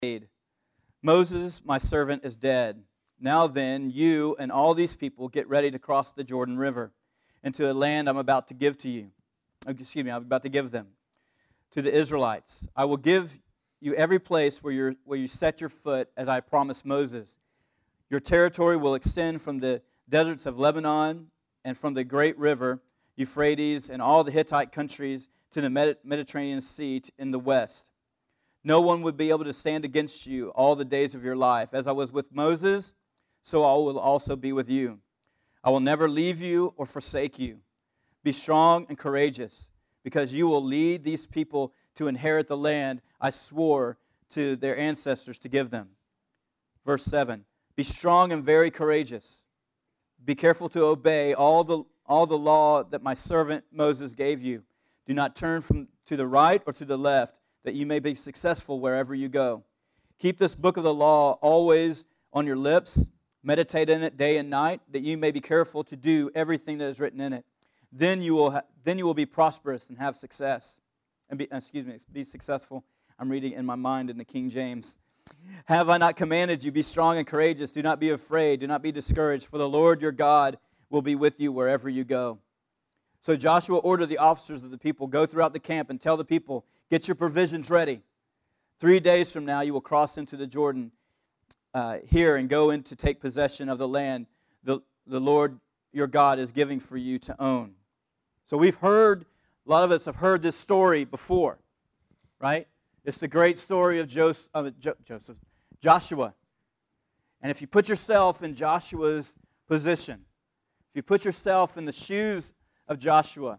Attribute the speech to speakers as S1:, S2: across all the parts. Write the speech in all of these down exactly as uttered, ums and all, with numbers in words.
S1: Moses, my servant, is dead. Now then, you and all these people get ready to cross the Jordan River into a land I'm about to give to you. Excuse me, I'm about to give them to the Israelites. I will give you every place where you where you set your foot, as I promised Moses. Your territory will extend from the deserts of Lebanon and from the great river Euphrates and all the Hittite countries to the Mediterranean Sea in the west. No one would be able to stand against you all the days of your life. As I was with Moses, so I will also be with you. I will never leave you or forsake you. Be strong and courageous, because you will lead these people to inherit the land I swore to their ancestors to give them. Verse seven, be strong and very courageous. Be careful to obey all the, all the law that my servant Moses gave you. Do not turn from to the right or to the left, that you may be successful wherever you go. Keep this book of the law always on your lips. Meditate in it day and night, that you may be careful to do everything that is written in it. Then you will ha- then you will be prosperous and have success. And be, excuse me, be successful. I'm reading in my mind in the King James. Have I not commanded you, be strong and courageous, do not be afraid, do not be discouraged, for the Lord your God will be with you wherever you go. So Joshua ordered the officers of the people, go throughout the camp and tell the people, get your provisions ready. Three days from now you will cross into the Jordan uh, here and go in to take possession of the land the, the Lord your God is giving for you to own. So we've heard, a lot of us have heard this story before, right? It's the great story of Joseph, uh, jo- Joseph, Joshua. And if you put yourself in Joshua's position, if you put yourself in the shoes of Joshua,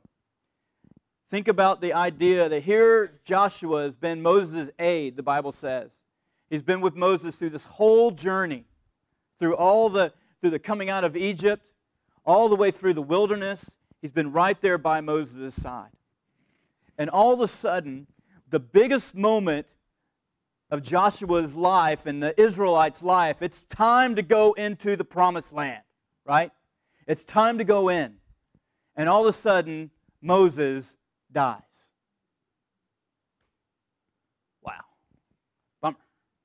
S1: think about the idea that here Joshua has been Moses' aide, the Bible says. He's been with Moses through this whole journey, through all the through the coming out of Egypt, all the way through the wilderness. He's been right there by Moses' side. And all of a sudden, the biggest moment of Joshua's life and the Israelites' life, it's time to go into the promised land, right? It's time to go in. And all of a sudden, Moses dies. Wow. Bummer.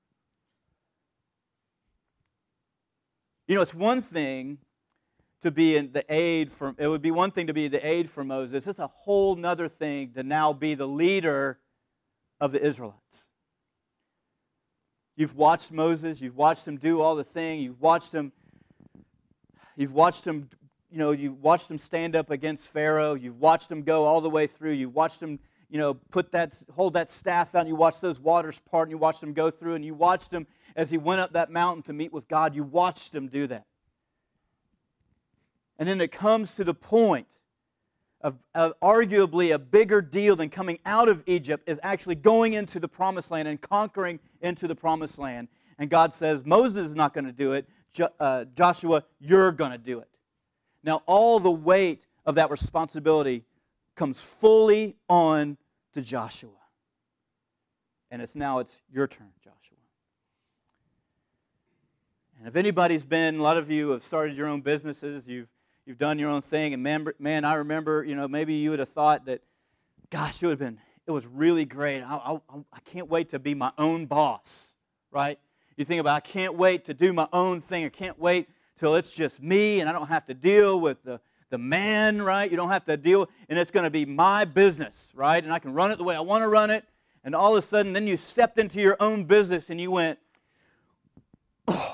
S1: You know, it's one thing to be in the aid for, it would be one thing to be the aid for Moses. It's a whole nother thing to now be the leader of the Israelites. You've watched Moses, you've watched him do all the thing, you've watched him, you've watched him, you know, you've watched him stand up against Pharaoh, you've watched him go all the way through, you've watched him, you know, put that, hold that staff out, and you watched those waters part, and you watched him go through, and you watched him as he went up that mountain to meet with God, you watched him do that. And then it comes to the point of, of arguably a bigger deal than coming out of Egypt is actually going into the promised land and conquering into the promised land. And God says, Moses is not going to do it. Jo- uh, Joshua, you're going to do it. Now, all the weight of that responsibility comes fully on to Joshua. And it's now it's your turn, Joshua. And if anybody's been, a lot of you have started your own businesses, you've You've done your own thing, and man, man, I remember, you know, maybe you would have thought that, gosh, it would have been, it was really great. I, I, I can't wait to be my own boss, right? You think about, I can't wait to do my own thing. I can't wait till it's just me, and I don't have to deal with the, the man, right? You don't have to deal, and it's going to be my business, right? And I can run it the way I want to run it, and all of a sudden, then you stepped into your own business, and you went, oh.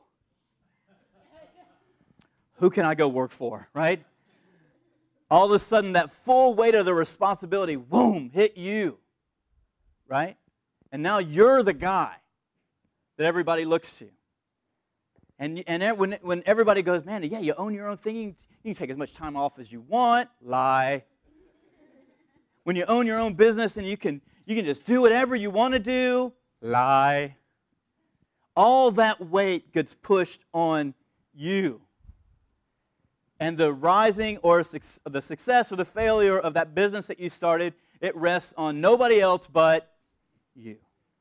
S1: Who can I go work for, right? All of a sudden, that full weight of the responsibility, boom, hit you, right? And now you're the guy that everybody looks to. And, and when, when everybody goes, man, yeah, you own your own thing, you can, you can take as much time off as you want, lie. When you own your own business and you can, you can just do whatever you want to do, lie. All that weight gets pushed on you. And the rising or the success or the failure of that business that you started, it rests on nobody else but you.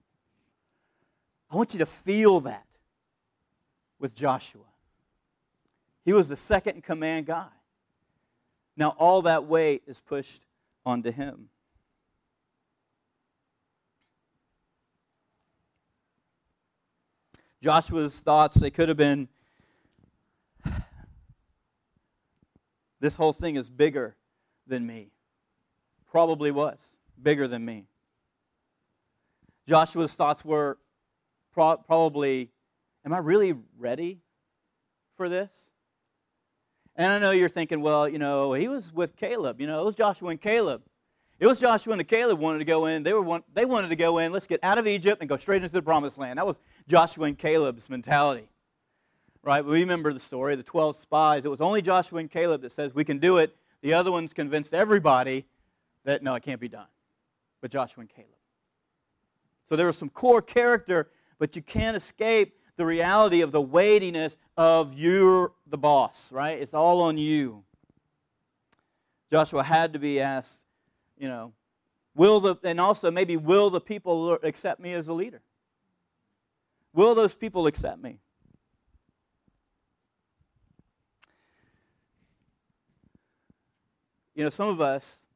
S1: I want you to feel that with Joshua. He was the second in command guy. Now all that weight is pushed onto him. Joshua's thoughts, they could have been, this whole thing is bigger than me. Probably was bigger than me. Joshua's thoughts were pro- probably, am I really ready for this? And I know you're thinking, well, you know, he was with Caleb. You know, it was Joshua and Caleb. It was Joshua and Caleb wanted to go in. They were want, they wanted to go in. Let's get out of Egypt and go straight into the promised land. That was Joshua and Caleb's mentality. Right? We remember the story, the twelve spies. It was only Joshua and Caleb that says we can do it. The other ones convinced everybody that, no, it can't be done. But Joshua and Caleb. So there was some core character, but you can't escape the reality of the weightiness of you're the boss, right? It's all on you. Joshua had to be asked, you know, will the, and also maybe will the people accept me as a leader? Will those people accept me? You know, some of us,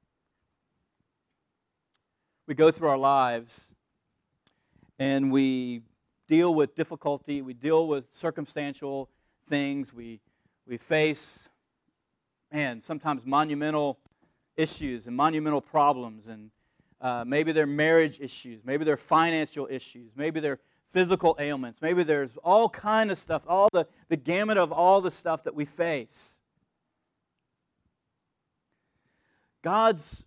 S1: we go through our lives and we deal with difficulty, we deal with circumstantial things, we we face, man, sometimes monumental issues and monumental problems, and uh, maybe they're marriage issues, maybe they're financial issues, maybe they're physical ailments, maybe there's all kind of stuff, all the, the gamut of all the stuff that we face. God's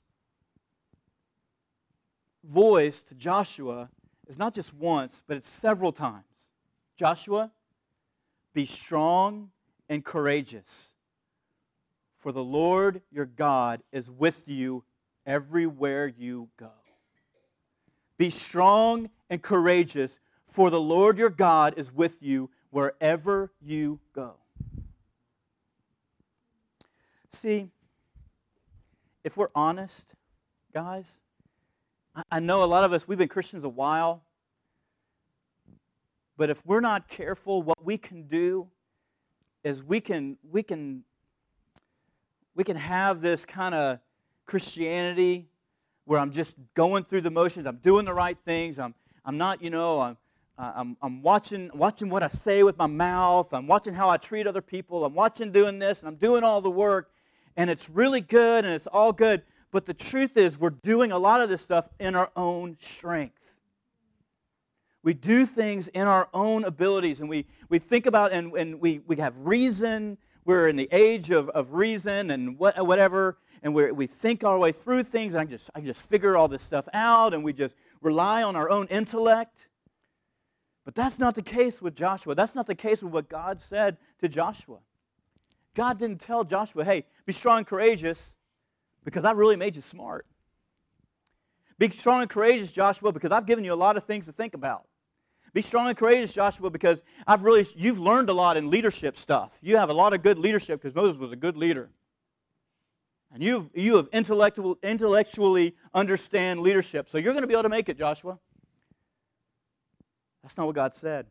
S1: voice to Joshua is not just once, but it's several times. Joshua, be strong and courageous, for the Lord your God is with you everywhere you go. Be strong and courageous, for the Lord your God is with you wherever you go. See, if we're honest, guys, I know a lot of us, we've been Christians a while, but if we're not careful, what we can do is we can we can we can have this kind of Christianity where I'm just going through the motions, I'm doing the right things, I'm I'm not, you know, I'm I'm I'm watching watching what I say with my mouth, I'm watching how I treat other people, I'm watching doing this, and I'm doing all the work, and it's really good and it's all good. But the truth is, we're doing a lot of this stuff in our own strength. We do things in our own abilities, and we, we think about, and, and we, we have reason. We're in the age of, of reason and what, whatever, and we we think our way through things, and I just, I just figure all this stuff out, and we just rely on our own intellect. But that's not the case with Joshua. That's not the case with what God said to Joshua. God didn't tell Joshua, hey, be strong and courageous, because I really made you smart. Be strong and courageous, Joshua, because I've given you a lot of things to think about. Be strong and courageous, Joshua, because I've really you've learned a lot in leadership stuff. You have a lot of good leadership because Moses was a good leader. And you've, you have intellectual, intellectually understand leadership. So you're going to be able to make it, Joshua. That's not what God said.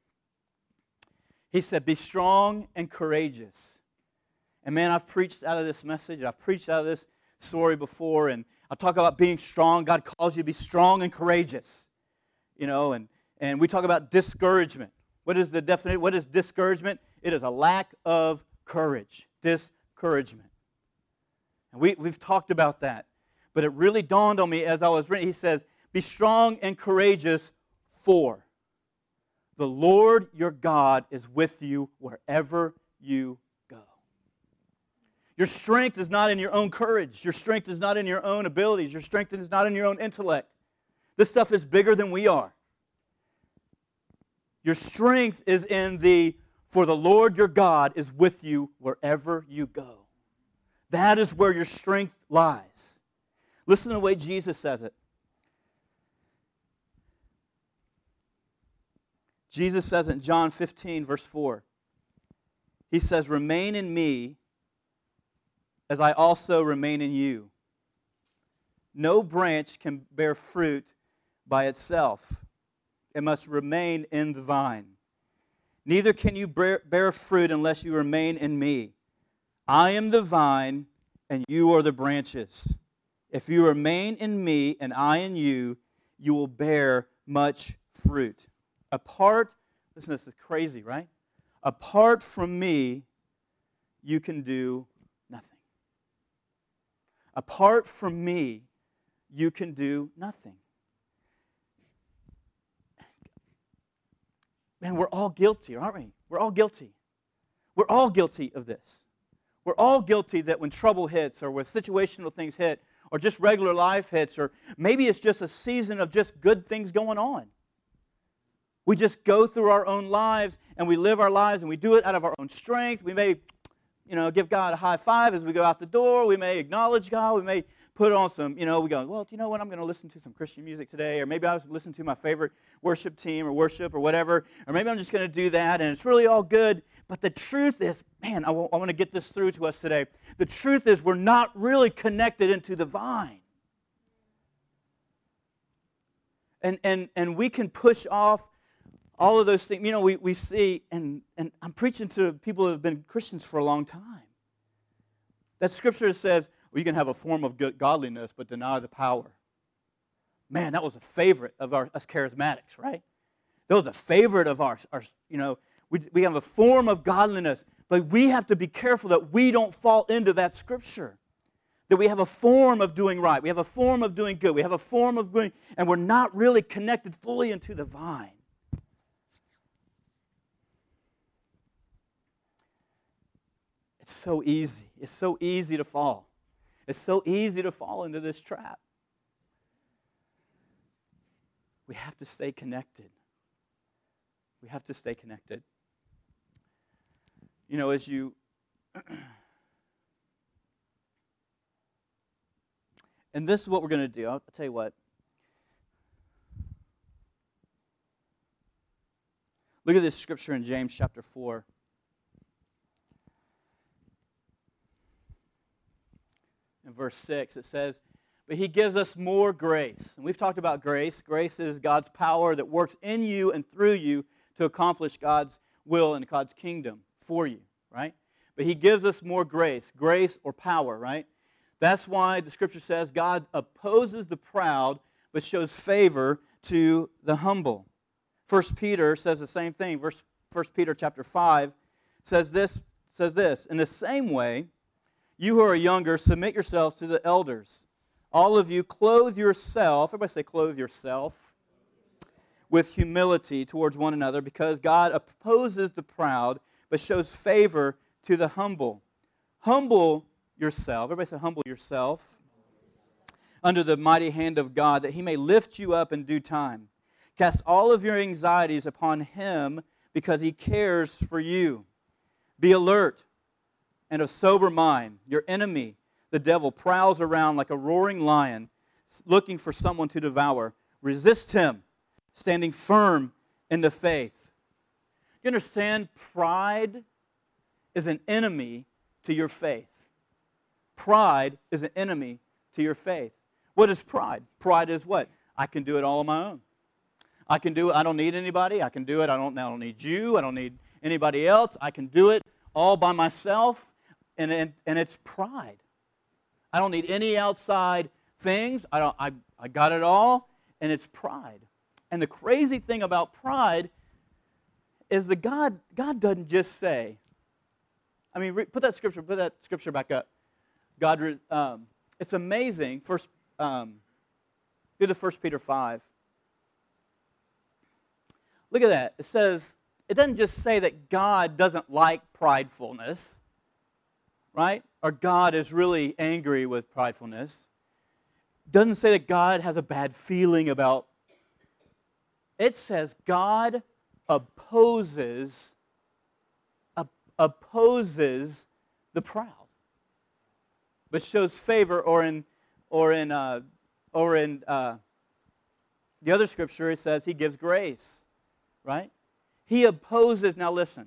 S1: He said, be strong and courageous. And man, I've preached out of this message. I've preached out of this story before, and I talk about being strong. God calls you to be strong and courageous. You know, and, and we talk about discouragement. What is the definition? What is discouragement? It is a lack of courage. Discouragement. And we, we've talked about that. But it really dawned on me as I was reading. He says, be strong and courageous, for the Lord your God is with you wherever you go. Your strength is not in your own courage. Your strength is not in your own abilities. Your strength is not in your own intellect. This stuff is bigger than we are. Your strength is in the, for the Lord your God is with you wherever you go. That is where your strength lies. Listen to the way Jesus says it. Jesus says it in John fifteen, verse four. He says, remain in me as I also remain in you. No branch can bear fruit by itself. It must remain in the vine. Neither can you bear fruit unless you remain in me. I am the vine, and you are the branches. If you remain in me and I in you, you will bear much fruit. Apart Listen, this is crazy, right? Apart from me, you can do nothing. Apart from me, you can do nothing. Man, we're all guilty, aren't we? We're all guilty. We're all guilty of this. We're all guilty that when trouble hits or when situational things hit or just regular life hits or maybe it's just a season of just good things going on. We just go through our own lives and we live our lives and we do it out of our own strength. We may, you know, give God a high five as we go out the door. We may acknowledge God. We may put on some, you know, we go, well, do you know what? I'm going to listen to some Christian music today. Or maybe I was listening to my favorite worship team or worship or whatever. Or maybe I'm just going to do that and it's really all good. But the truth is, man, I, w- I want to get this through to us today. The truth is we're not really connected into the vine. And, and, and we can push off all of those things. You know, we, we see, and, and I'm preaching to people who have been Christians for a long time. That scripture says, well, you can have a form of good godliness, but deny the power. Man, that was a favorite of our, us charismatics, right? That was a favorite of ours. Our, you know, we, we have a form of godliness, but we have to be careful that we don't fall into that scripture. That we have a form of doing right. We have a form of doing good. We have a form of doing, and we're not really connected fully into the vine. It's so easy. It's so easy to fall. It's so easy to fall into this trap. We have to stay connected. We have to stay connected. You know, as you... and this is what we're going to do. I'll, I'll tell you what. Look at this scripture in James chapter four. In verse six, it says, but he gives us more grace. And we've talked about grace. Grace is God's power that works in you and through you to accomplish God's will and God's kingdom for you, right? But he gives us more grace, grace or power, right? That's why the scripture says God opposes the proud but shows favor to the humble. First Peter says the same thing. Verse First Peter chapter five says this, says this, in the same way, you who are younger, submit yourselves to the elders. All of you, clothe yourself, everybody say clothe yourself, with humility towards one another, because God opposes the proud, but shows favor to the humble. Humble yourself, everybody say humble yourself, under the mighty hand of God, that he may lift you up in due time. Cast all of your anxieties upon him, because he cares for you. Be alert and of sober mind. Your enemy, the devil, prowls around like a roaring lion, looking for someone to devour. Resist him, standing firm in the faith. You understand, pride is an enemy to your faith. Pride is an enemy to your faith. What is pride? Pride is what? I can do it all on my own. I can do it. I don't need anybody. I can do it. I don't, I don't need you. I don't need anybody else. I can do it all by myself. And, and, and it's pride. I don't need any outside things. I, don't, I, I got it all, and it's pride. And the crazy thing about pride is that God, God doesn't just say, I mean, re, put that scripture, put that scripture back up. God, um, it's amazing. First, um, do the First Peter five. Look at that. It says, it doesn't just say that God doesn't like pridefulness, right? Or God is really angry with pridefulness. It doesn't say that God has a bad feeling about. It says God opposes, op- opposes the proud, but shows favor. Or in, or in, uh, or in uh, the other scripture, it says He gives grace, right? He opposes. Now listen.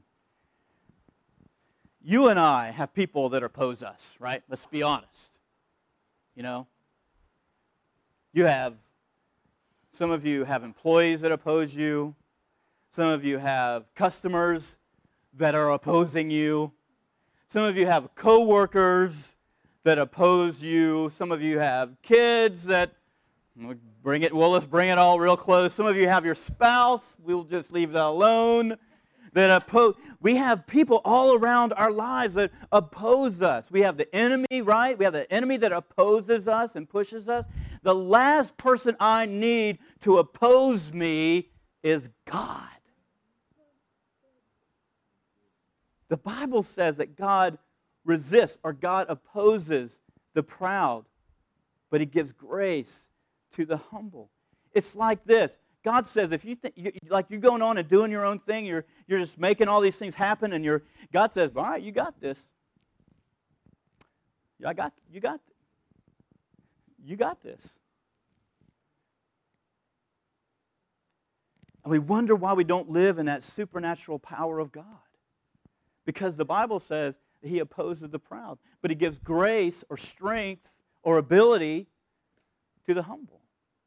S1: You and I have people that oppose us, right? Let's be honest. You know? You have, some of you have employees that oppose you. Some of you have customers that are opposing you. Some of you have coworkers that oppose you. Some of you have kids that We'll bring it. Well, let's bring it all real close. Some of you have your spouse. We'll just leave that alone. That oppose. We have people all around our lives that oppose us. We have the enemy, right? We have the enemy that opposes us and pushes us. The last person I need to oppose me is God. The Bible says that God resists or God opposes the proud, but He gives grace to the humble. It's like this. God says if you think, you, like you're going on and doing your own thing, you're, you're just making all these things happen, and you're, God says, all right, you got this. I got, you got, you got this. And we wonder why we don't live in that supernatural power of God. Because the Bible says that He opposes the proud, but He gives grace or strength or ability to the humble.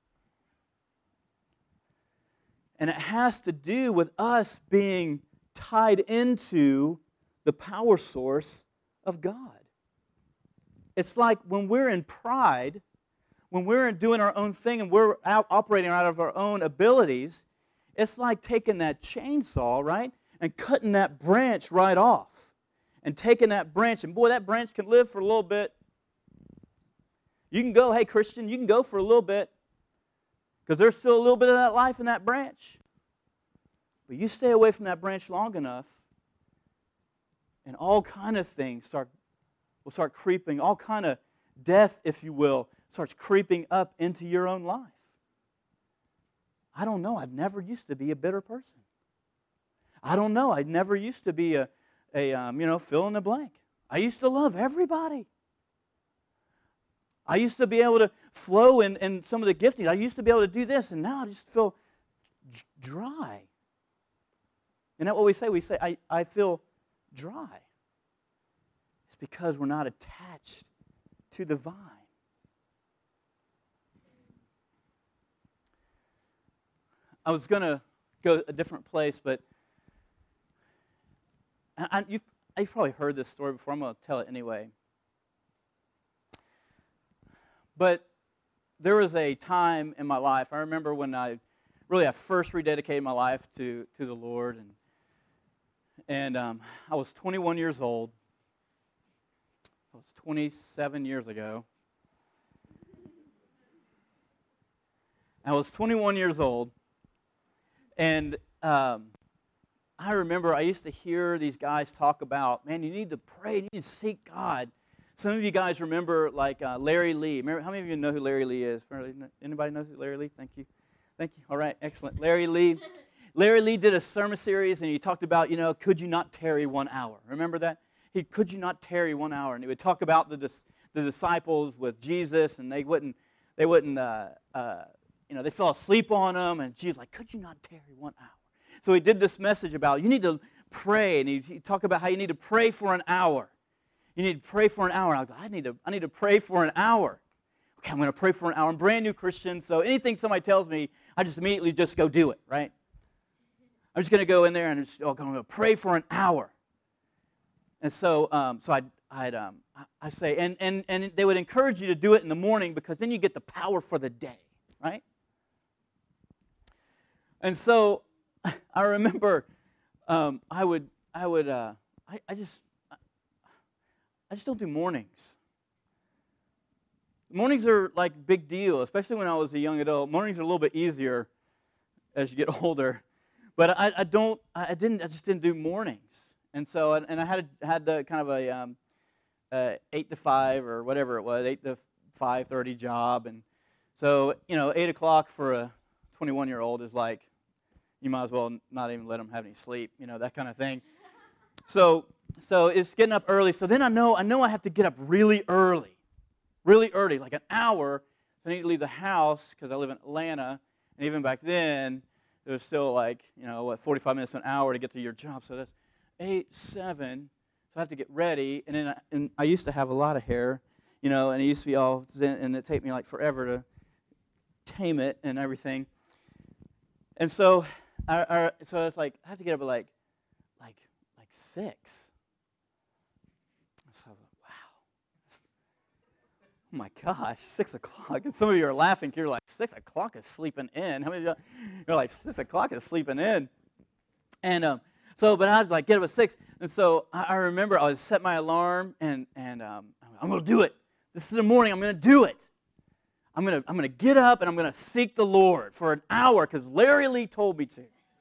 S1: And it has to do with us being tied into the power source of God. It's like when we're in pride, when we're doing our own thing and we're out operating out of our own abilities, it's like taking that chainsaw, right, and cutting that branch right off. And taking that branch, and boy, that branch can live for a little bit. You can go, hey, Christian, you can go for a little bit. Because there's still a little bit of that life in that branch. But you stay away from that branch long enough, and all kind of things start will start creeping, all kind of death, if you will, starts creeping up into your own life. I don't know. I never used to be a bitter person. I don't know. I never used to be a, a um, you know, fill in the blank. I used to love everybody. I used to be able to flow in, in some of the giftings. I used to be able to do this, and now I just feel d- dry. Isn't that what we say? We say, I, I feel dry. It's because we're not attached to the vine. I was going to go a different place, but I, I, you've, you've probably heard this story before. I'm going to tell it anyway. But there was a time in my life, I remember when I really I first rededicated my life to, to the Lord, and and um, I was twenty-one years old. That was twenty-seven years ago. I was twenty-one years old, and um, I remember I used to hear these guys talk about, man, you need to pray, you need to seek God. Some of you guys remember, like, uh, Larry Lee. Remember, how many of you know who Larry Lee is? Anybody knows who Larry Lee? Thank you. Thank you. All right, excellent. Larry Lee. Larry Lee did a sermon series, and he talked about, you know, could you not tarry one hour? Remember that? He, could you not tarry one hour? And he would talk about the, the disciples with Jesus, and they wouldn't, they wouldn't, uh, uh, you know, they fell asleep on him, and Jesus like, could you not tarry one hour? So he did this message about, you need to pray, and he, he talked about how you need to pray for an hour. You need to pray for an hour. I go, I need to, I need to pray for an hour. Okay, I'm going to pray for an hour. I'm a brand new Christian, so anything somebody tells me, I just immediately just go do it, right? I'm just going to go in there and just, oh, I'm going to pray for an hour. And so, um, so I'd, I'd um, I say, and, and, and they would encourage you to do it in the morning because then you get the power for the day, right? And so I remember um, I would, I would, uh, I, I just, I just don't do mornings. Mornings are like a big deal, especially when I was a young adult. Mornings are a little bit easier as you get older, but I, I don't, I didn't, I just didn't do mornings. And so, and I had had the kind of a um, uh, eight to five or whatever it was, eight to five thirty job, and so you know, eight o'clock for a twenty-one-year-old is like, you might as well not even let them have any sleep, you know, that kind of thing. So, so it's getting up early. So then I know, I know I have to get up really early, really early, like an hour. So I need to leave the house because I live in Atlanta, and even back then, it was still like, you know, what, forty-five minutes to an hour to get to your job. So that's eight, seven. So I have to get ready, and then I, and I used to have a lot of hair, you know, and it used to be all, and it take me like forever to tame it and everything. And so, I, I so it's like I have to get up at like, like, like six. So I was like, wow, Oh my gosh, six o'clock. And some of you are laughing. You're like, six o'clock is sleeping in. How many of you, you're like, six o'clock is sleeping in. And um, so, but I was like, get up at six. And so I, I remember I was set my alarm, and, and um, I'm going to do it. This is the morning. I'm going to do it. I'm going to I'm going to get up, and I'm going to seek the Lord for an hour because Larry Lee told me to.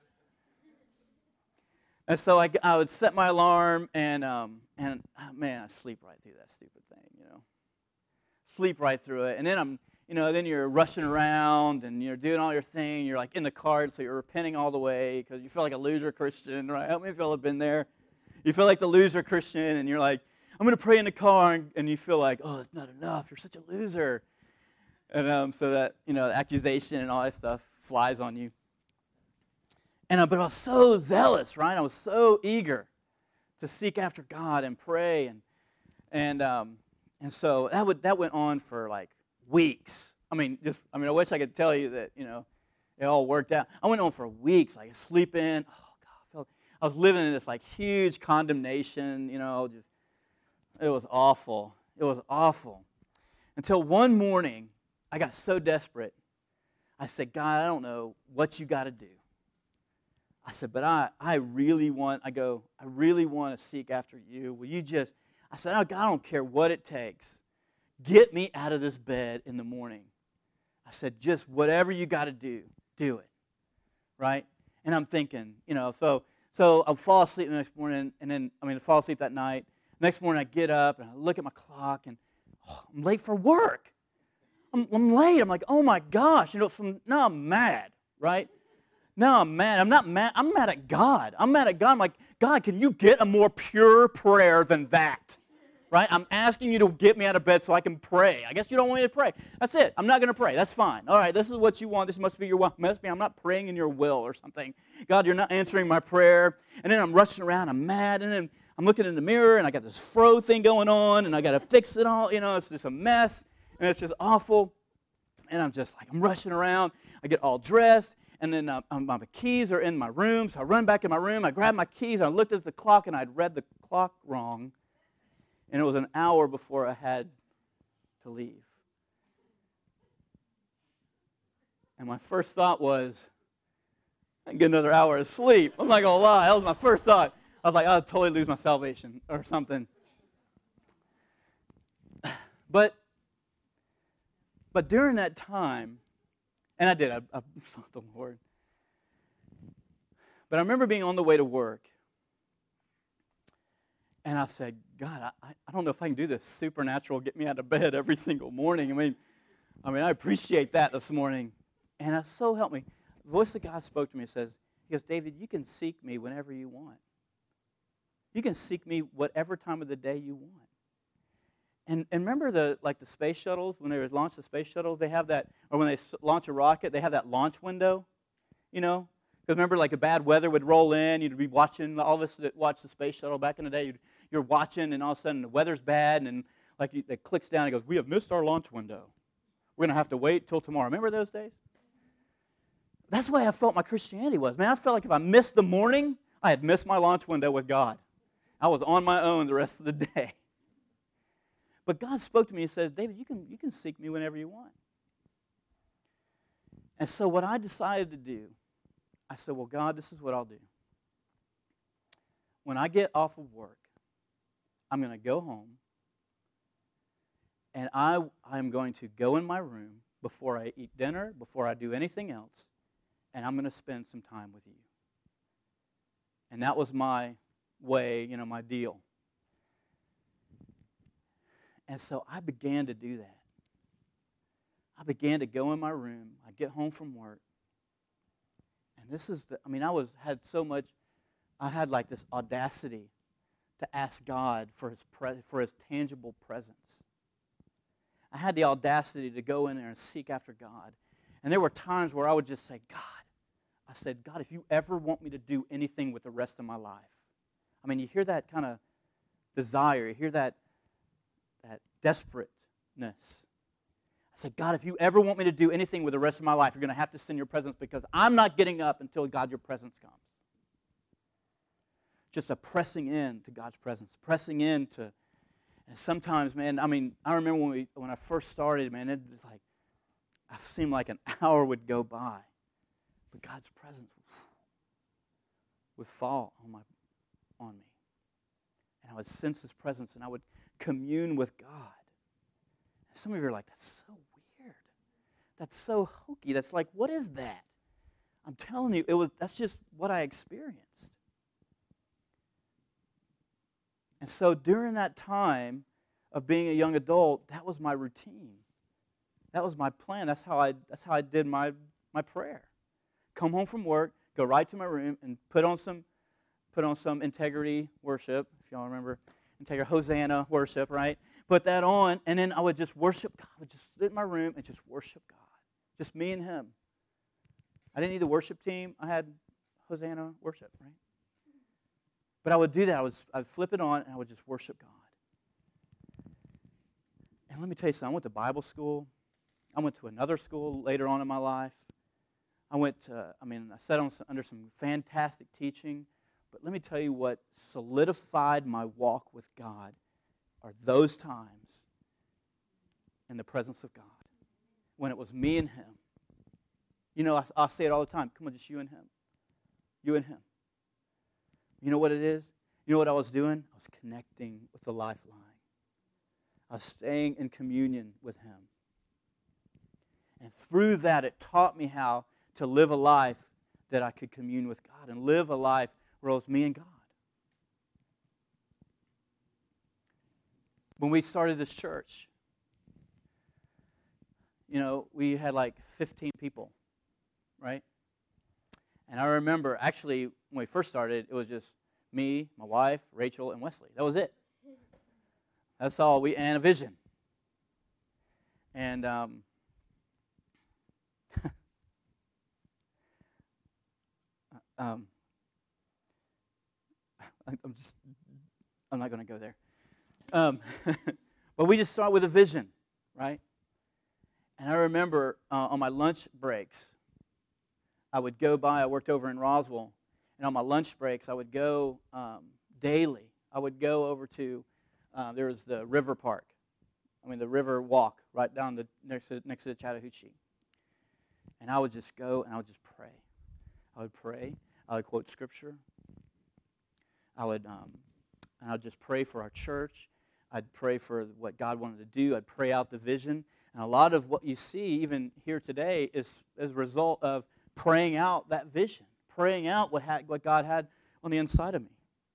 S1: And so I, I would set my alarm, and, um, and oh, man, I sleep right through that stupid thing, you know. Sleep right through it. And then I'm, you know, then you're rushing around, and you're doing all your thing. You're like in the car, so you're repenting all the way because you feel like a loser Christian, right? How many of y'all have been there? You feel like the loser Christian, and you're like, I'm going to pray in the car, and, and you feel like, oh, it's not enough. You're such a loser. And um, so that, you know, accusation and all that stuff flies on you. And uh, but I was so zealous, right? I was so eager to seek after God and pray, and and um, and so that would that went on for like weeks. I mean, just I mean, I wish I could tell you that, you know, it all worked out. I went on for weeks, like sleeping. Oh God, I felt I was living in this like huge condemnation. You know, just it was awful. It was awful. Until one morning, I got so desperate. I said, God, I don't know what you got to do. I said, but I, I really want, I go, I really want to seek after you. Will you just, I said, oh, God, I don't care what it takes. Get me out of this bed in the morning. I said, just whatever you got to do, do it. Right? And I'm thinking, you know, so so I'll fall asleep the next morning, and then, I mean, I fall asleep that night. Next morning I get up, and I look at my clock, and oh, I'm late for work. I'm, I'm late. I'm like, oh, my gosh. You know, from now I'm mad, right? No, I'm mad. I'm not mad. I'm mad at God. I'm mad at God. I'm like, God, can you get a more pure prayer than that? Right? I'm asking you to get me out of bed so I can pray. I guess you don't want me to pray. That's it. I'm not going to pray. That's fine. All right, this is what you want. This must be your will. Must be. I'm not praying in your will or something. God, you're not answering my prayer. And then I'm rushing around. I'm mad. And then I'm looking in the mirror, and I got this fro thing going on, and I got to fix it all. You know, it's just a mess, and it's just awful. And I'm just like, I'm rushing around. I get all dressed. And then uh, my keys are in my room, so I run back in my room. I grab my keys, and I looked at the clock, and I'd read the clock wrong. And it was an hour before I had to leave. And my first thought was, I can get another hour of sleep. I'm not going to lie. That was my first thought. I was like, I'll totally lose my salvation or something. But, but during that time, and I did. I, I sought the Lord. But I remember being on the way to work. And I said, God, I, I don't know if I can do this supernatural, get me out of bed every single morning. I mean, I mean, I appreciate that this morning. And I, so help me. The voice of God spoke to me and says, he goes, David, you can seek me whenever you want. You can seek me whatever time of the day you want. And, and remember the like the space shuttles, when they launch the space shuttles, they have that, or when they launch a rocket, they have that launch window, you know? Because remember, like a bad weather would roll in, you'd be watching, all of us that watched the space shuttle back in the day, you'd, you're watching, and all of a sudden the weather's bad, and like it clicks down, and it goes, we have missed our launch window. We're going to have to wait till tomorrow. Remember those days? That's the way I felt my Christianity was. Man, I felt like if I missed the morning, I had missed my launch window with God. I was on my own the rest of the day. But God spoke to me and says, David, you can, you can seek me whenever you want. And so what I decided to do, I said, well, God, this is what I'll do. When I get off of work, I'm going to go home, and I, I'm going to go in my room before I eat dinner, before I do anything else, and I'm going to spend some time with you. And that was my way, you know, my deal. And so I began to do that. I began to go in my room. I get home from work. And this is the, I mean, I was had so much, I had like this audacity to ask God for his pre, for his tangible presence. I had the audacity to go in there and seek after God. And there were times where I would just say, God, I said, God, if you ever want me to do anything with the rest of my life. I mean, you hear that kind of desire, you hear that that desperateness. I said, God, if you ever want me to do anything with the rest of my life, you're going to have to send your presence because I'm not getting up until, God, your presence comes. Just a pressing in to God's presence, pressing in to, And sometimes, man, I mean, I remember when we when I first started, man, it was like, it seemed like an hour would go by. But God's presence would fall on my on me. And I would sense His presence, and I would commune with God. And some of you are like, that's so weird. That's so hokey. That's like, what is that? I'm telling you, it was. That's just what I experienced. And so during that time of being a young adult, that was my routine. That was my plan. That's how I that's how I did my, my prayer. Come home from work, go right to my room, and put on some put on some integrity worship, if y'all remember, integrity Hosanna worship, right? Put that on, and then I would just worship God. I would just sit in my room and just worship God. Just me and Him. I didn't need the worship team. I had Hosanna worship, right? But I would do that. I would, I would flip it on, and I would just worship God. And let me tell you something. I went to Bible school. I went to another school later on in my life. I went to, I mean, I sat on some, under some fantastic teaching. But let me tell you what solidified my walk with God are those times in the presence of God. When it was me and Him. You know, I, I say it all the time. Come on, just you and Him. You and Him. You know what it is? You know what I was doing? I was connecting with the lifeline. I was staying in communion with Him. And through that, it taught me how to live a life that I could commune with God and live a life where it was me and God. When we started this church, you know, we had like fifteen people, right? And I remember, actually, when we first started, it was just me, my wife, Rachel, and Wesley. That was it. That's all. We and a vision. And um, um, I'm just, I'm not going to go there. Um, but we just start with a vision, right? And I remember uh, on my lunch breaks, I would go by, I worked over in Roswell, and on my lunch breaks, I would go um, daily. I would go over to, uh, there was the river park, I mean the river walk right down the next to, next to the Chattahoochee. And I would just go and I would just pray. I would pray. I would quote scripture. I would, um, and I would just pray for our church. I'd pray for what God wanted to do. I'd pray out the vision. And a lot of what you see, even here today, is as a result of praying out that vision, praying out what, had, what God had on the inside of me.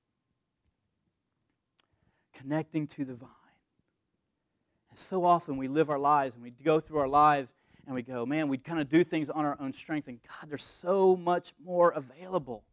S1: Connecting to the vine. And so often we live our lives and we go through our lives and we go, man, we kind of do things on our own strength, and God, there's so much more available.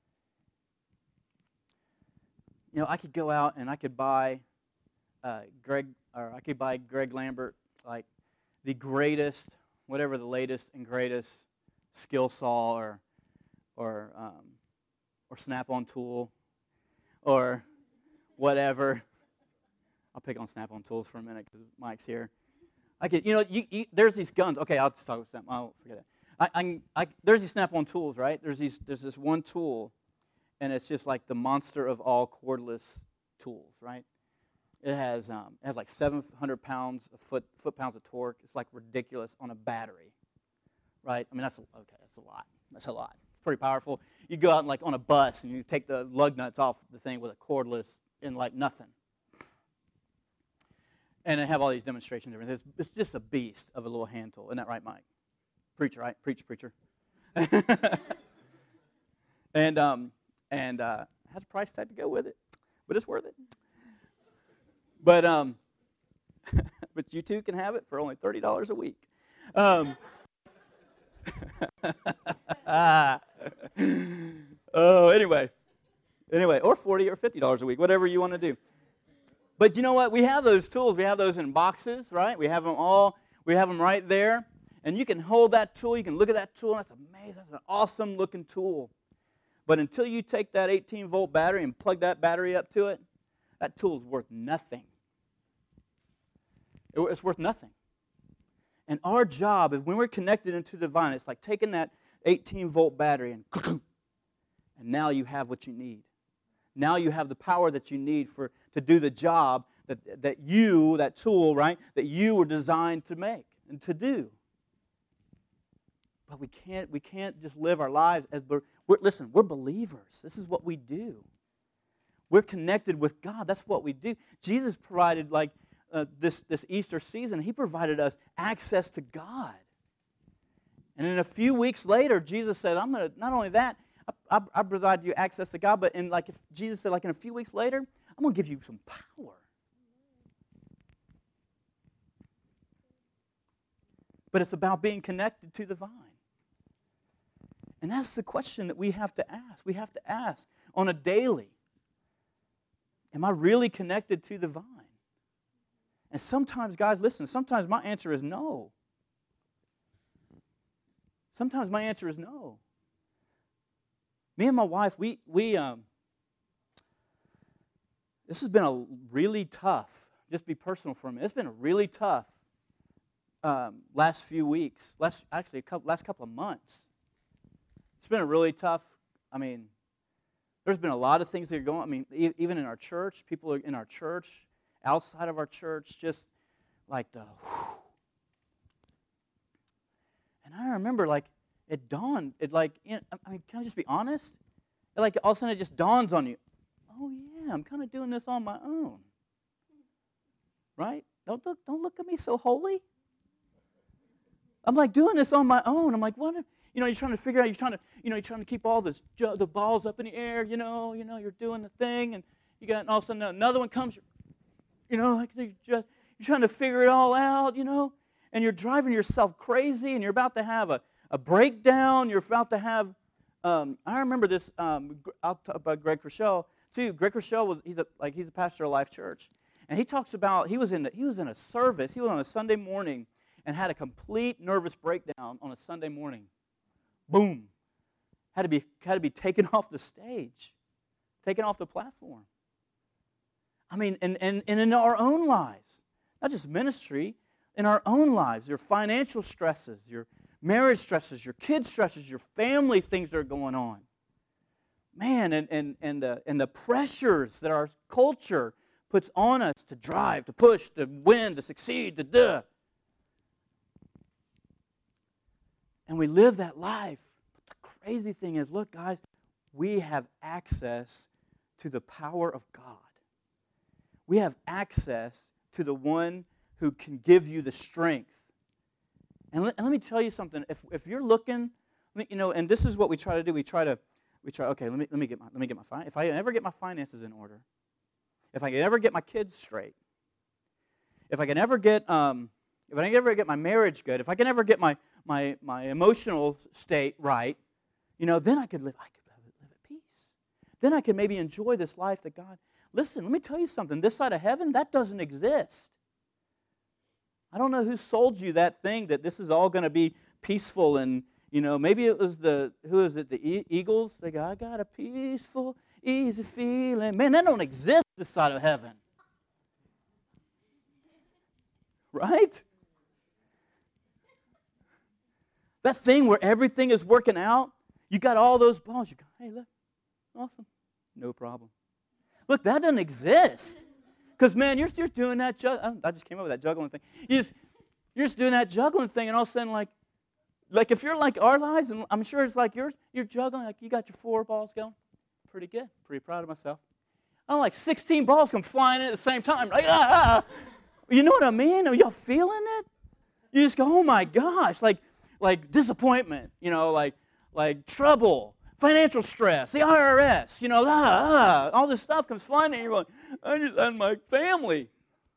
S1: You know, I could go out and I could buy uh, Greg, or I could buy Greg Lambert, like the greatest, whatever the latest and greatest skill saw or or um, or Snap-on tool or whatever. I'll pick on Snap-on tools for a minute because Mike's here. I could, you know, you, you, there's these guns. Okay, I'll just talk with Snap. I'll forget that. I, I, I, there's these Snap-on tools, right? There's these. There's this one tool, and it's just like the monster of all cordless tools, right? It has um, it has like seven hundred pounds of foot foot pounds of torque. It's like ridiculous on a battery, right? I mean, that's a, okay. That's a lot. That's a lot. It's pretty powerful. You go out and like on a bus and you take the lug nuts off the thing with a cordless in like nothing. And they have all these demonstrations. And everything. It's just a beast of a little hand tool. Isn't that right, Mike? Preacher, right? Preach, preacher. and um, and uh, has a price tag to go with it, but it's worth it. But um, but you too can have it for only thirty dollars a week. Um, oh, anyway, anyway, or forty or fifty dollars a week, whatever you want to do. But you know what? We have those tools. We have those in boxes, right? We have them all. We have them right there. And you can hold that tool. You can look at that tool. That's amazing. That's an awesome-looking tool. But until you take that eighteen-volt battery and plug that battery up to it, that tool is worth nothing. It's worth nothing. And our job is when we're connected into the vine, it's like taking that eighteen-volt battery and and now you have what you need. Now you have the power that you need for to do the job that, that you, that tool, right, that you were designed to make and to do. But we can't, we can't just live our lives as, we're, listen, we're believers. This is what we do. We're connected with God. That's what we do. Jesus provided, like, uh, this, this Easter season, He provided us access to God. And then a few weeks later, Jesus said, I'm going to, not only that, I, I, I provide you access to God, but in like, if Jesus said, like, in a few weeks later, I'm going to give you some power. But it's about being connected to the vine. And that's the question that we have to ask. We have to ask on a daily, am I really connected to the vine? And sometimes, guys, listen, sometimes my answer is no. Sometimes my answer is no. Me and my wife, we, we um, this has been a really tough, just be personal for me, it's been a really tough um, last few weeks, last, actually a couple, last couple of months. It's been a really tough, I mean, there's been a lot of things that are going on. I mean, e- even in our church, people in our church, outside of our church, just like the, whew. And I remember, like, it dawned, it like, I mean, can I just be honest? It like, all of a sudden it just dawns on you, oh yeah, I'm kind of doing this on my own. Right? Don't look, don't look at me so holy. I'm like doing this on my own. I'm like, what? You know, you're trying to figure out, you're trying to, you know, you're trying to keep all this, the balls up in the air, you know, you know, you're doing the thing, and you got, and all of a sudden another one comes, you know, like you just, you're trying to figure it all out, you know, and you're driving yourself crazy, and you're about to have a, a breakdown, you're about to have, um, I remember this, um, I'll talk about Greg Rochelle, too. Greg Rochelle, was, he's a, like, he's a pastor of Life Church, and he talks about, he was in, the, he was in a service, he was on a Sunday morning, and had a complete nervous breakdown on a Sunday morning. Boom. Had to be, had to be taken off the stage, taken off the platform. I mean, and, and, and in our own lives, not just ministry, in our own lives, your financial stresses, your marriage stresses, your kids' stresses, your family things that are going on. Man, and, and, and, the, and the pressures that our culture puts on us to drive, to push, to win, to succeed, to do. And we live that life. But the crazy thing is, look, guys, we have access to the power of God. We have access to the one who can give you the strength. And let, and let me tell you something. If if you're looking, you know, and this is what we try to do. We try to, we try. Okay, let me let me get my let me get my fin- if I ever get my finances in order, if I can ever get my kids straight, if I can ever get um, if I can ever get my marriage good, if I can ever get my my my emotional state right, you know, then I could live. I could live, live at peace. Then I could maybe enjoy this life that God. Listen, let me tell you something. This side of heaven, that doesn't exist. I don't know who sold you that thing that this is all going to be peaceful and, you know, maybe it was the, who is it, the e- Eagles? They go, I got a peaceful, easy feeling. Man, that don't exist this side of heaven. Right? That thing where everything is working out, you got all those balls. You go, hey, look, awesome. No problem. Look, that doesn't exist. Because, man, you're, you're doing that, ju- I just came up with that juggling thing. You just, you're just doing that juggling thing, and all of a sudden, like, like if you're like our lives, and I'm sure it's like yours, you're juggling, like you got your four balls going. Pretty good. Pretty proud of myself. I'm like sixteen balls come flying in at the same time. Like, ah, ah. You know what I mean? Are y'all feeling it? You just go, oh, my gosh, like, like disappointment, you know, like, like trouble. Financial stress, the I R S, you know, ah, ah, all this stuff comes flying in, and you're going, I just had my family.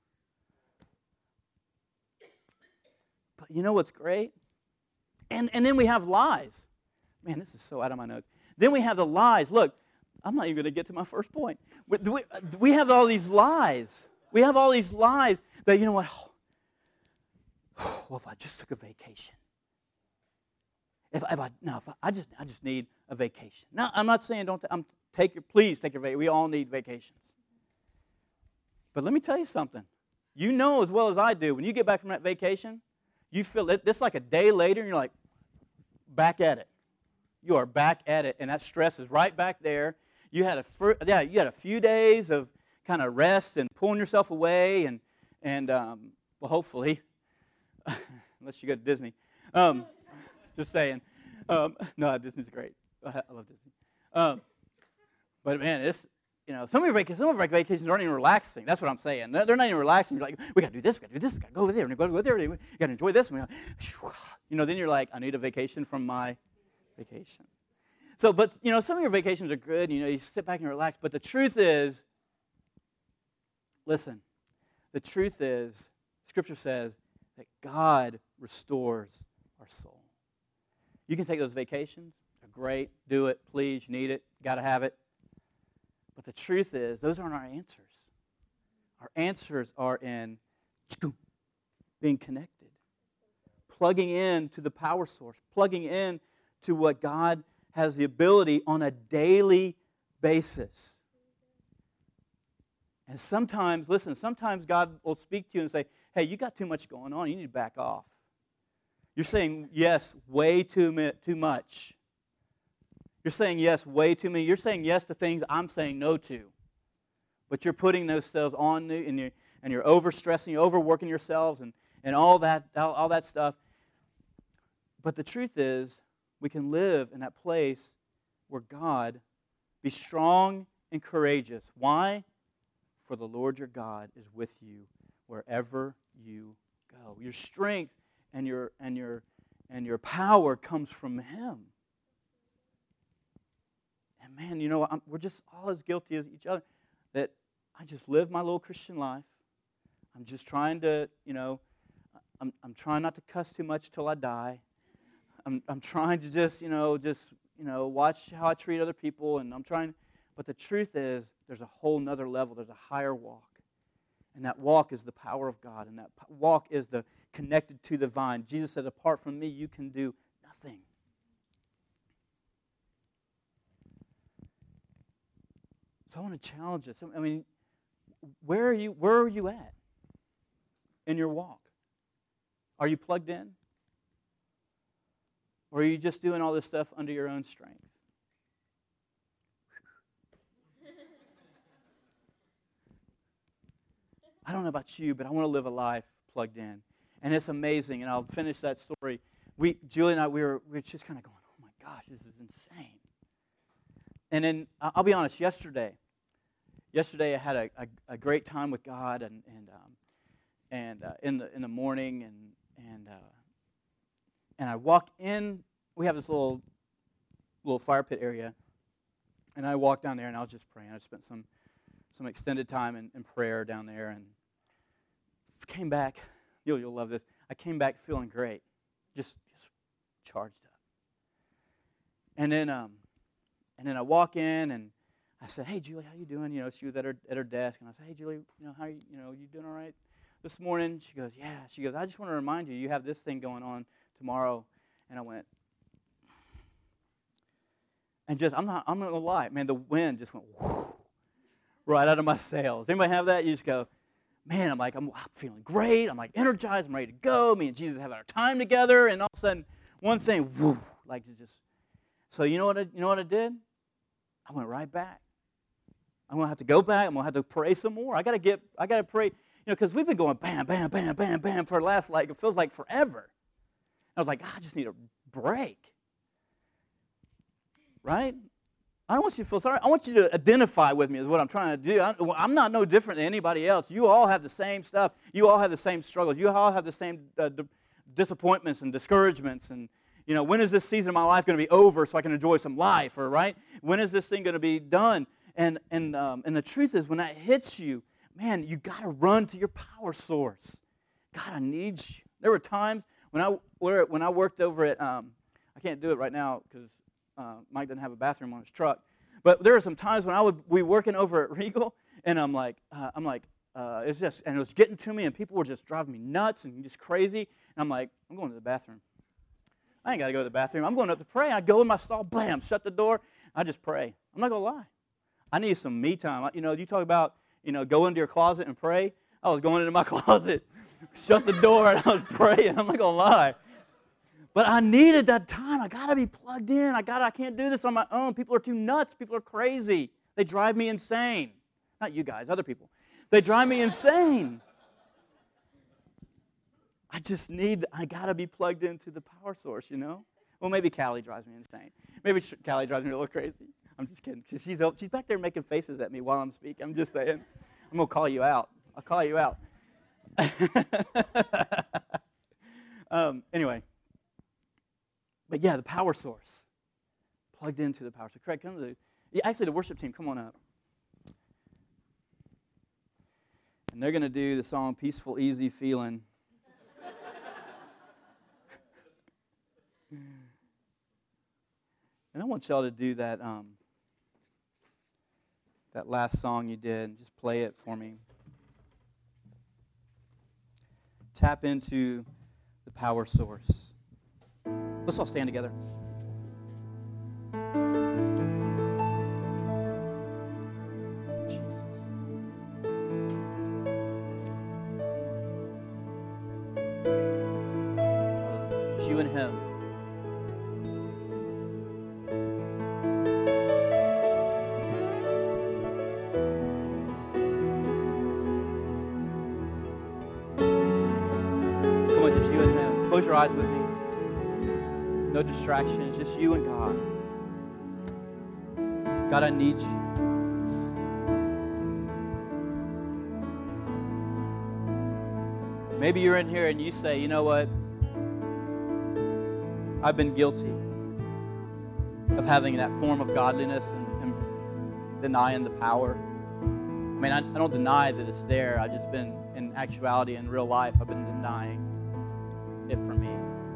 S1: But you know what's great? And, and then we have lies. Man, this is so out of my notes. Then we have the lies. Look, I'm not even going to get to my first point. We, we, we have all these lies. We have all these lies that, you know what, oh, well, if I just took a vacation. If, if I no, if I, I just I just need a vacation. Now, I'm not saying don't. I'm take your please take your vacation. We all need vacations. But let me tell you something. You know as well as I do. When you get back from that vacation, you feel it. This like a day later, and you're like back at it. You are back at it, and that stress is right back there. You had a fir- yeah. You had a few days of kind of rest and pulling yourself away and, and um, well, hopefully, unless you go to Disney. Um, just saying. Um, no, Disney's great. I love Disney. Um, but, man, it's, you know, some of your vacations, some of our vacations aren't even relaxing. That's what I'm saying. They're not even relaxing. You're like, we got to do this, we got to do this, we got to go over there, and go over there, we got to enjoy this. You know, then you're like, I need a vacation from my vacation. So, but, you know, some of your vacations are good. You know, you sit back and relax. But the truth is, listen, the truth is, Scripture says that God restores our soul. You can take those vacations. They're great. Do it. Please. You need it. Got to have it. But the truth is, those aren't our answers. Our answers are in being connected, plugging in to the power source, plugging in to what God has the ability on a daily basis. And sometimes, listen, sometimes God will speak to you and say, hey, you got too much going on. You need to back off. You're saying yes way too, too much. You're saying yes way too many. You're saying yes to things I'm saying no to. But you're putting those cells on you, and you're, and you're overstressing, you're overworking yourselves, and, and all that all, all that stuff. But the truth is, we can live in that place where God, be strong and courageous. Why? For the Lord your God is with you wherever you go. Your strength and your and your and your power comes from Him. And man, you know, I'm, we're just all as guilty as each other. That I just live my little Christian life. I'm just trying to, you know, I'm I'm trying not to cuss too much till I die. I'm I'm trying to just, you know, just, you know, watch how I treat other people, and I'm trying, but the truth is there's a whole nother level, there's a higher walk. And that walk is the power of God, and that walk is the connected to the vine. Jesus said, apart from me, you can do nothing. So I want to challenge us. I mean, where are you, where are you at in your walk? Are you plugged in? Or are you just doing all this stuff under your own strength? I don't know about you, but I want to live a life plugged in. And it's amazing, and I'll finish that story. We, Julie and I, we were, we were just kind of going, oh my gosh, this is insane. And then, I'll be honest, yesterday, yesterday I had a, a, a great time with God, and and um, and uh, in the in the morning, and and uh, and I walk in. We have this little little fire pit area, and I walked down there, and I was just praying. I spent some some extended time in, in prayer down there, and came back. You'll you'll love this. I came back feeling great, just just charged up. And then um, and then I walk in, and I said, "Hey, Julie, how you doing?" You know, she was at her at her desk, and I said, "Hey, Julie, you know, how you you know you doing all right this morning?" She goes, "Yeah." She goes, "I just want to remind you, you have this thing going on tomorrow." And I went, and just I'm not I'm not gonna lie, man. The wind just went whoo, right out of my sails. Anybody have that? You just go, man. I'm like I'm, I'm feeling great. I'm like energized. I'm ready to go. Me and Jesus have our time together, and all of a sudden, one thing, whoo, like it just. So you know what? I, you know what I did? I went right back. I'm gonna have to go back. I'm gonna have to pray some more. I gotta get. I gotta pray. You know, because we've been going bam, bam, bam, bam, bam for the last like it feels like forever. I was like, I just need a break. Right? I don't want you to feel sorry. I want you to identify with me is what I'm trying to do. I'm not no different than anybody else. You all have the same stuff. You all have the same struggles. You all have the same uh, d- disappointments and discouragements. And, you know, when is this season of my life going to be over so I can enjoy some life? Or, right? When is this thing going to be done? And and um, and the truth is, when that hits you, man, you got to run to your power source. God, I need you. There were times when I when I worked over at, um, I can't do it right now because uh, Mike doesn't have a bathroom on his truck. But there were some times when I would be working over at Regal, and I'm like, uh, I'm like, uh, it's just, and it was getting to me, and people were just driving me nuts and just crazy. And I'm like, I'm going to the bathroom. I ain't got to go to the bathroom. I'm going up to pray. I go in my stall, blam, shut the door. I just pray. I'm not going to lie. I need some me time. You know, you talk about, you know, go into your closet and pray. I was going into my closet, shut the door, and I was praying. I'm not going to lie. But I needed that time. I got to be plugged in. I got. I can't do this on my own. People are too nuts. People are crazy. They drive me insane. Not you guys, other people. They drive me insane. I just need, I got to be plugged into the power source, you know? Well, maybe Callie drives me insane. Maybe Callie drives me a little crazy. I'm just kidding. She's, she's back there making faces at me while I'm speaking. I'm just saying. I'm going to call you out. I'll call you out. um, anyway. But yeah, the power source. Plugged into the power source. Craig, come to the, yeah, actually the worship team, come on up. And they're going to do the song Peaceful, Easy Feeling. And I want y'all to do that um, that last song you did. Just play it for me. Tap into the power source. Let's all stand together. Jesus. Just you and him. Close your eyes with me. No distractions, just you and God. God, I need you. Maybe you're in here and you say, you know what? I've been guilty of having that form of godliness and, and denying the power. I mean, I, I don't deny that it's there. I've just been, in actuality, in real life, I've been denying it for me.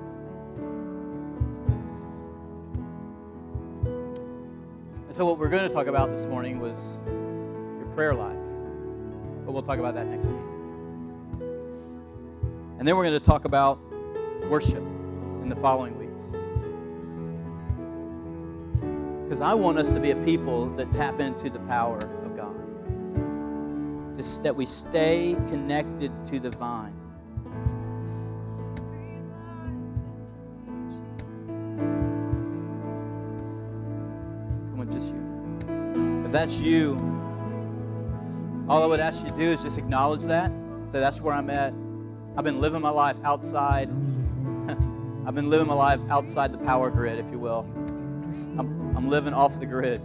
S1: And so what we're going to talk about this morning was your prayer life. But we'll talk about that next week. And then we're going to talk about worship in the following weeks. Because I want us to be a people that tap into the power of God. Just that we stay connected to the vine. Just you. If that's you, all I would ask you to do is just acknowledge that. Say, that's where I'm at. I've been living my life outside. I've been living my life outside the power grid, if you will. I'm, I'm living off the grid.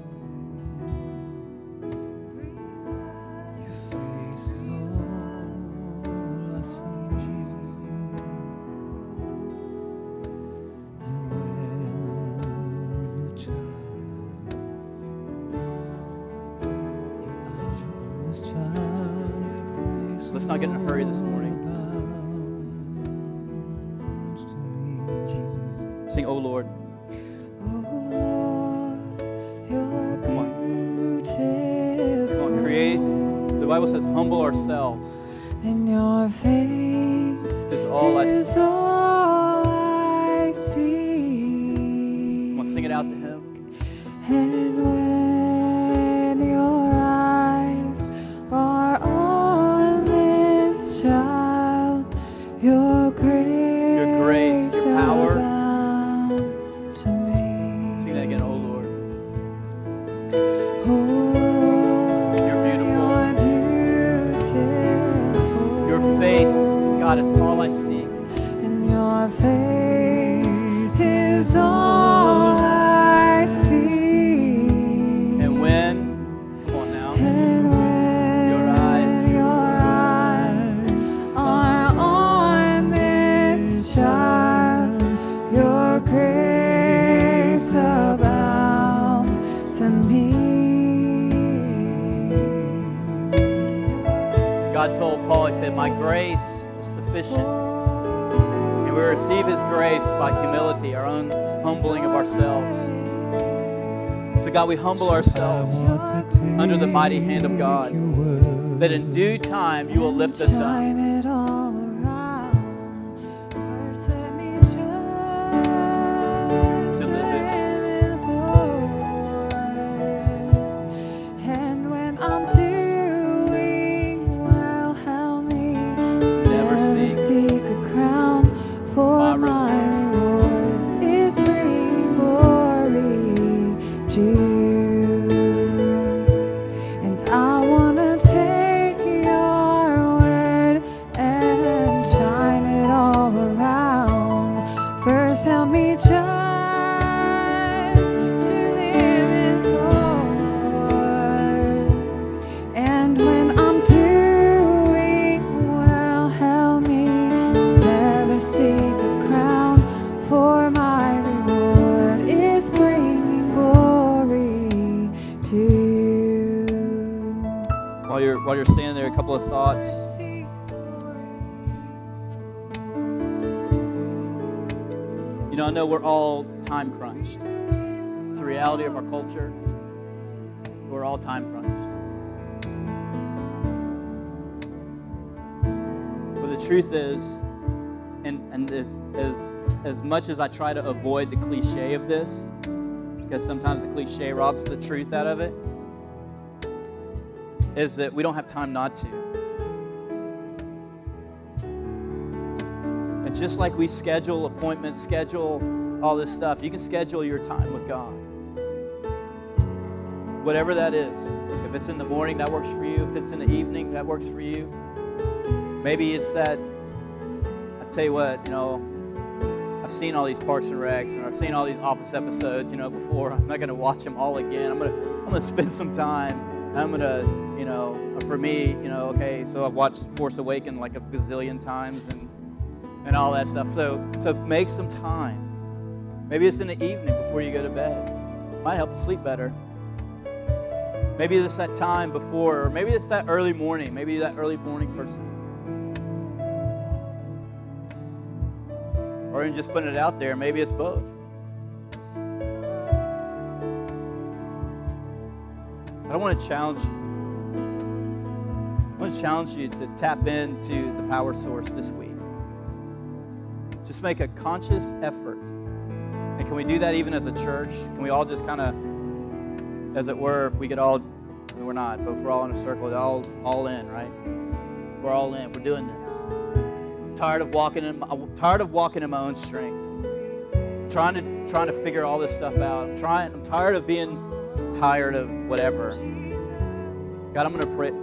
S1: Let's not get in a hurry this morning. Jesus. Sing, Oh Lord.
S2: Oh Lord, you're
S1: Come on. Come on, create. The Bible says, humble ourselves.
S2: In your face
S1: This is all I
S2: is
S1: see.
S2: all I see.
S1: Come on, sing it out to Him.
S2: And when your eyes are on this child, your grace,
S1: Your grace, your power.
S2: abounds to me.
S1: Sing that again, Oh Lord.
S2: Oh Lord,
S1: You're beautiful.
S2: you're beautiful.
S1: Your face, God, is all I see.
S2: And your face is all I see.
S1: And when, come on now,
S2: And when
S1: your eyes,
S2: your eyes are on this child, your grace abounds to me.
S1: God told Paul, He said, my grace is sufficient. And we receive His grace by humility, our own humbling of ourselves. So God, we humble ourselves under the mighty hand of God, that in due time you will lift us up.
S2: Shine it all around. First let me just
S1: To live it.
S2: live it more. And when I'm doing well, help me to
S1: Never seek
S2: seek a crown, for
S1: my
S2: my reward is bringing glory to you. And I wanna
S1: while you're while you're standing there, a couple of thoughts. You know, I know we're all time crunched. It's the reality of our culture. We're all time crunched. But the truth is, and, and as, as, as much as I try to avoid the cliche of this, because sometimes the cliche robs the truth out of it, is that we don't have time not to. And just like we schedule appointments, schedule all this stuff, you can schedule your time with God. Whatever that is. If it's in the morning, that works for you. If it's in the evening, that works for you. Maybe it's that, I tell you what, you know, I've seen all these Parks and Recs, and I've seen all these Office episodes, you know, before. I'm not going to watch them all again. I'm going to I'm going to spend some time. I'm going to, you know, for me, you know, okay, so I've watched Force Awakens like a gazillion times and and all that stuff. So so make some time. Maybe it's in the evening before you go to bed. Might help you sleep better. Maybe it's that time before, or maybe it's that early morning. Maybe you're that early morning person. Or even just putting it out there, maybe it's both. But I want to challenge you. I want to challenge you to tap into the power source this week. Just make a conscious effort. And can we do that even as a church? Can we all just kind of, as it were, if we could all, we're not, but if we're all in a circle, all all in, right? We're all in. We're doing this. I'm tired of walking in. I'm tired of walking in my own strength. I'm trying to trying to figure all this stuff out. I'm trying. I'm tired of being tired of whatever. God, I'm going to pray.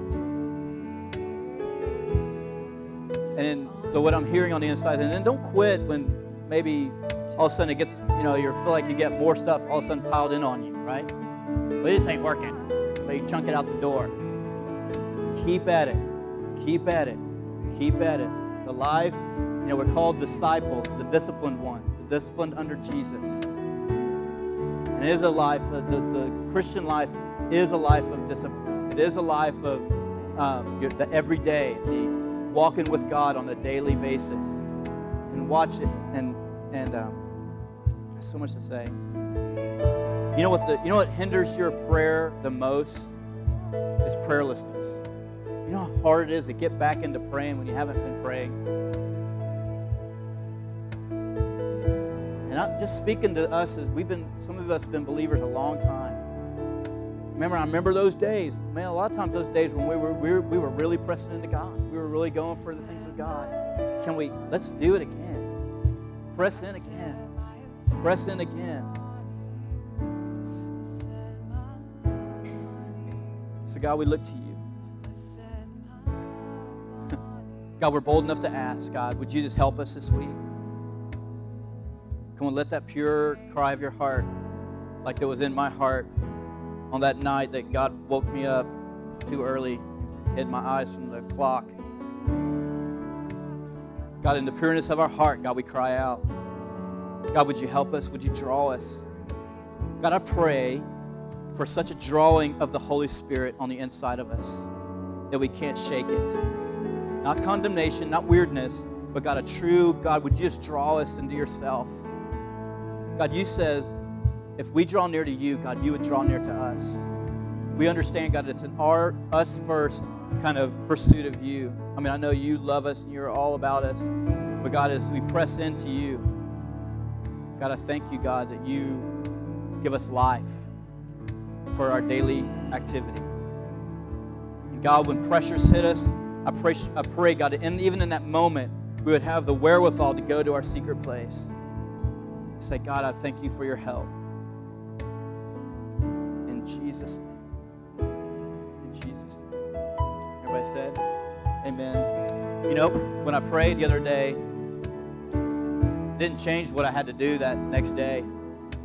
S1: And then the, what I'm hearing on the inside, and then don't quit when maybe all of a sudden it gets, you know, you feel like you get more stuff all of a sudden piled in on you, right? But this ain't working. So you chunk it out the door. Keep at it. Keep at it. Keep at it. The life, you know, we're called disciples, the disciplined ones, the disciplined under Jesus. And it is a life, the, the Christian life is a life of discipline. It is a life of um, your, the everyday, the walking with God on a daily basis. And watch it. And and um, there's so much to say. You know what the you know what hinders your prayer the most is prayerlessness. You know how hard it is to get back into praying when you haven't been praying. And I'm just speaking to us as we've been, some of us have been believers a long time. Remember, I remember those days. Man, a lot of times those days when we were we were, we were really pressing into God. We were really going for the things of God. Can we, let's do it again. Press in again. Press in again. So God, we look to you. God, we're bold enough to ask, God, would you just help us this week? Come on, let that pure cry of your heart, like that was in my heart on that night that God woke me up too early, hid my eyes from the clock. God, in the pureness of our heart, God, we cry out. God, would you help us? Would you draw us? God, I pray for such a drawing of the Holy Spirit on the inside of us that we can't shake it. Not condemnation, not weirdness, but God, a true, God, would you just draw us into yourself? God, you says, if we draw near to you, God, you would draw near to us. We understand, God, it's an our, us first kind of pursuit of you. I mean, I know you love us and you're all about us, but God, as we press into you, God, I thank you, God, that you give us life for our daily activity. And God, when pressures hit us, I pray, I pray, God, that in, even in that moment, we would have the wherewithal to go to our secret place. Say, God, I thank you for your help. In Jesus' name. In Jesus' name. Everybody said, amen. You know, when I prayed the other day, it didn't change what I had to do that next day.